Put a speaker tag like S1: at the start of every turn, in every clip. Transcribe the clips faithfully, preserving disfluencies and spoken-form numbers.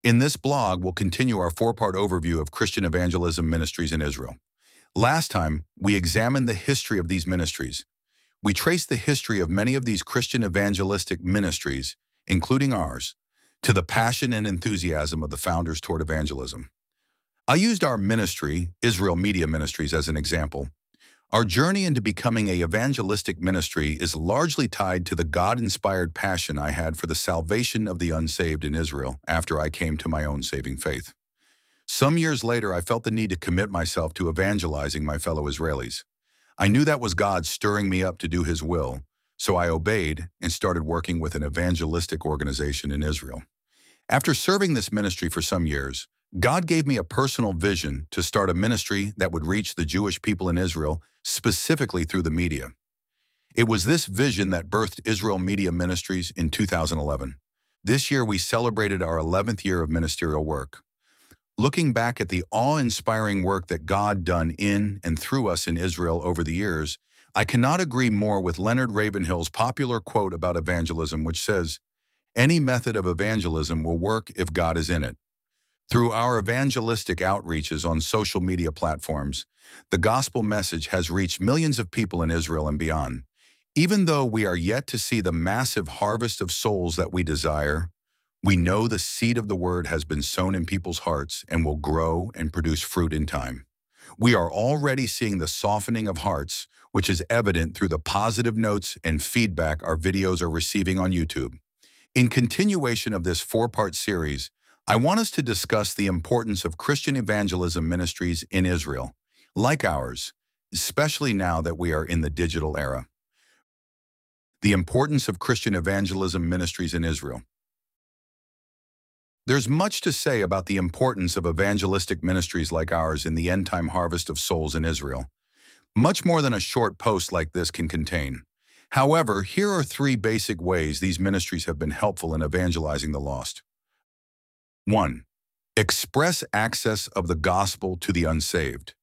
S1: In this blog, we'll continue our four-part overview of Christian evangelism ministries in Israel. Last time, we examined the history of these ministries. We traced the history of many of these Christian evangelistic ministries, including ours, to the passion and enthusiasm of the founders toward evangelism. I used our ministry, Israel Media Ministries, as an example. Our journey into becoming a evangelistic ministry is largely tied to the God-inspired passion I had for the salvation of the unsaved in Israel after I came to my own saving faith. Some years later, I felt the need to commit myself to evangelizing my fellow Israelis. I knew that was God stirring me up to do His will, so I obeyed and started working with an evangelistic organization in Israel. After serving this ministry for some years, God gave me a personal vision to start a ministry that would reach the Jewish people in Israel, specifically through the media. It was this vision that birthed Israel Media Ministries in two thousand eleven. This year, we celebrated our eleventh year of ministerial work. Looking back at the awe-inspiring work that God done in and through us in Israel over the years, I cannot agree more with Leonard Ravenhill's popular quote about evangelism, which says, "Any method of evangelism will work if God is in it." Through our evangelistic outreaches on social media platforms, the gospel message has reached millions of people in Israel and beyond. Even though we are yet to see the massive harvest of souls that we desire, we know the seed of the word has been sown in people's hearts and will grow and produce fruit in time. We are already seeing the softening of hearts, which is evident through the positive notes and feedback our videos are receiving on YouTube. In continuation of this four-part series, I want us to discuss the importance of Christian evangelism ministries in Israel, like ours, especially now that we are in the digital era. The importance of Christian evangelism ministries in Israel. There's much to say about the importance of evangelistic ministries like ours in the end-time harvest of souls in Israel. Much more than a short post like this can contain. However, here are three basic ways these ministries have been helpful in evangelizing the lost. one. Express access of the gospel to the unsaved.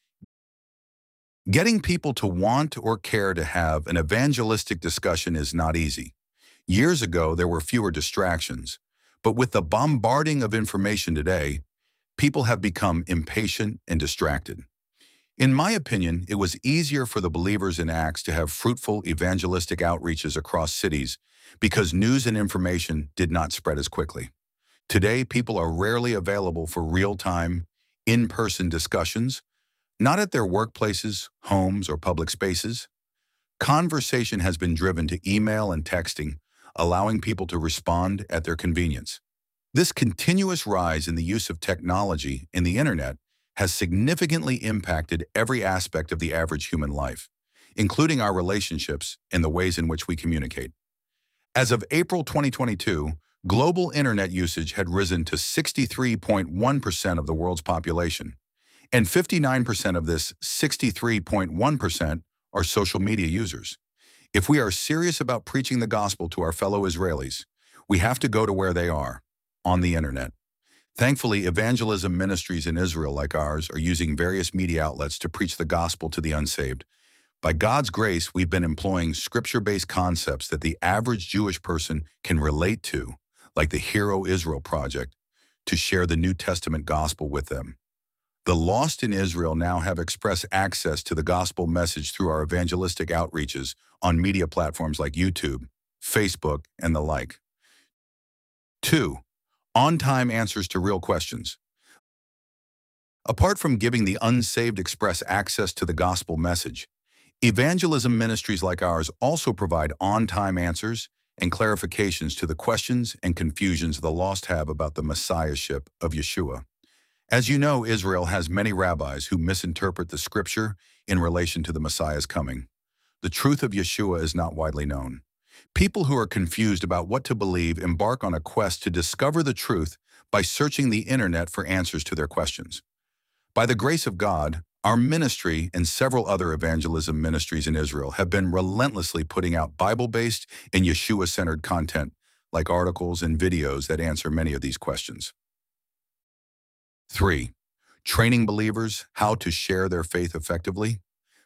S1: Getting people to want or care to have an evangelistic discussion is not easy. Years ago, there were fewer distractions, but with the bombarding of information today, people have become impatient and distracted. In my opinion, it was easier for the believers in Acts to have fruitful evangelistic outreaches across cities because news and information did not spread as quickly. Today, people are rarely available for real-time, in-person discussions, not at their workplaces, homes, or public spaces. Conversation has been driven to email and texting, allowing people to respond at their convenience. This continuous rise in the use of technology and the internet has significantly impacted every aspect of the average human life, including our relationships and the ways in which we communicate. As of April twenty twenty-two, global internet usage had risen to sixty-three point one percent of the world's population, and fifty-nine percent of this sixty-three point one percent are social media users. If we are serious about preaching the gospel to our fellow Israelis, we have to go to where they are, on the internet. Thankfully, evangelism ministries in Israel like ours are using various media outlets to preach the gospel to the unsaved. By God's grace, we've been employing scripture-based concepts that the average Jewish person can relate to, like the Hero Israel Project, to share the New Testament gospel with them. The lost in Israel now have express access to the gospel message through our evangelistic outreaches on media platforms like YouTube, Facebook, and the like. two. On-time answers to real questions. Apart from giving the unsaved express access to the gospel message, evangelism ministries like ours also provide on-time answers and clarifications to the questions and confusions the lost have about the messiahship of Yeshua. As you know, Israel has many rabbis who misinterpret the scripture in relation to the Messiah's coming. The truth of Yeshua is not widely known. People who are confused about what to believe embark on a quest to discover the truth by searching the internet for answers to their questions. By the grace of God, our ministry and several other evangelism ministries in Israel have been relentlessly putting out Bible-based and Yeshua-centered content, like articles and videos that answer many of these questions. three. Training believers how to share their faith effectively.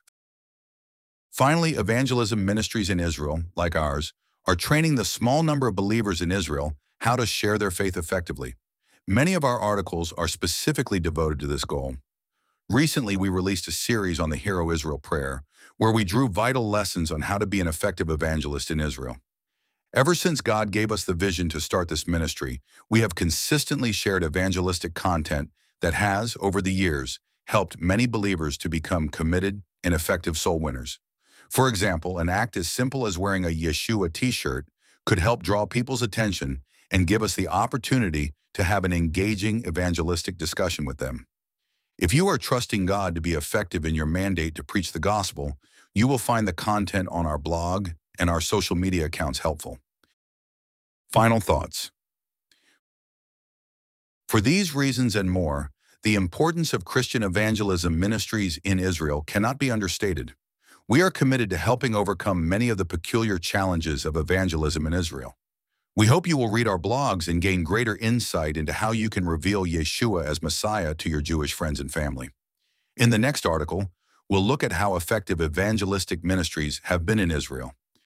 S1: Finally, evangelism ministries in Israel, like ours, are training the small number of believers in Israel how to share their faith effectively. Many of our articles are specifically devoted to this goal. Recently, we released a series on the Hero Israel prayer, where we drew vital lessons on how to be an effective evangelist in Israel. Ever since God gave us the vision to start this ministry, we have consistently shared evangelistic content that has, over the years, helped many believers to become committed and effective soul winners. For example, an act as simple as wearing a Yeshua t-shirt could help draw people's attention and give us the opportunity to have an engaging evangelistic discussion with them. If you are trusting God to be effective in your mandate to preach the gospel, you will find the content on our blog and our social media accounts helpful. Final thoughts. For these reasons and more, the importance of Christian evangelism ministries in Israel cannot be understated. We are committed to helping overcome many of the peculiar challenges of evangelism in Israel. We hope you will read our blogs and gain greater insight into how you can reveal Yeshua as Messiah to your Jewish friends and family. In the next article, we'll look at how effective evangelistic ministries have been in Israel.